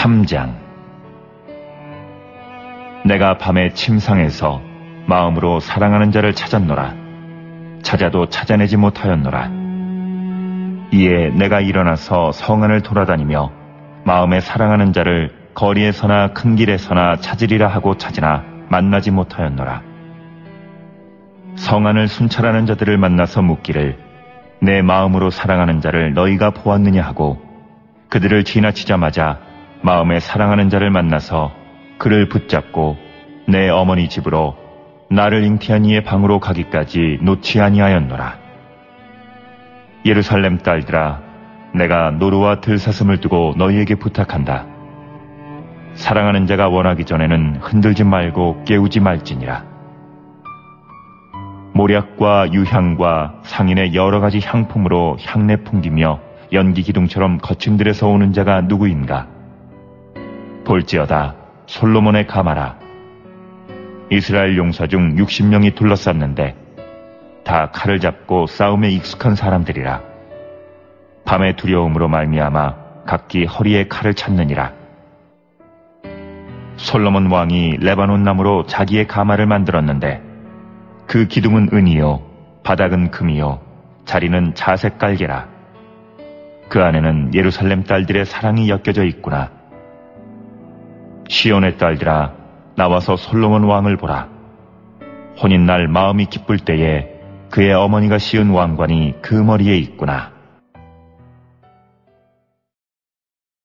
3장. 내가 밤에 침상에서 마음으로 사랑하는 자를 찾았노라. 찾아도 찾아내지 못하였노라. 이에 내가 일어나서 성안을 돌아다니며 마음에 사랑하는 자를 거리에서나 큰 길에서나 찾으리라 하고 찾으나 만나지 못하였노라. 성안을 순찰하는 자들을 만나서 묻기를 내 마음으로 사랑하는 자를 너희가 보았느냐 하고 그들을 지나치자마자 마음에 사랑하는 자를 만나서 그를 붙잡고 내 어머니 집으로 나를 잉태한 이의 방으로 가기까지 놓지 아니하였노라. 예루살렘 딸들아, 내가 노루와 들사슴을 두고 너희에게 부탁한다. 사랑하는 자가 원하기 전에는 흔들지 말고 깨우지 말지니라. 모략과 유향과 상인의 여러 가지 향품으로 향내 풍기며 연기 기둥처럼 거친 들에서 오는 자가 누구인가? 볼지어다 솔로몬의 가마라. 이스라엘 용사 중 60명이 둘러쌌는데 다 칼을 잡고 싸움에 익숙한 사람들이라. 밤의 두려움으로 말미암아 각기 허리에 칼을 찾느니라. 솔로몬 왕이 레바논 나무로 자기의 가마를 만들었는데 그 기둥은 은이요 바닥은 금이요 자리는 자색 깔개라. 그 안에는 예루살렘 딸들의 사랑이 엮여져 있구나. 시온의 딸들아, 나와서 솔로몬 왕을 보라. 혼인날 마음이 기쁠 때에 그의 어머니가 씌운 왕관이 그 머리에 있구나.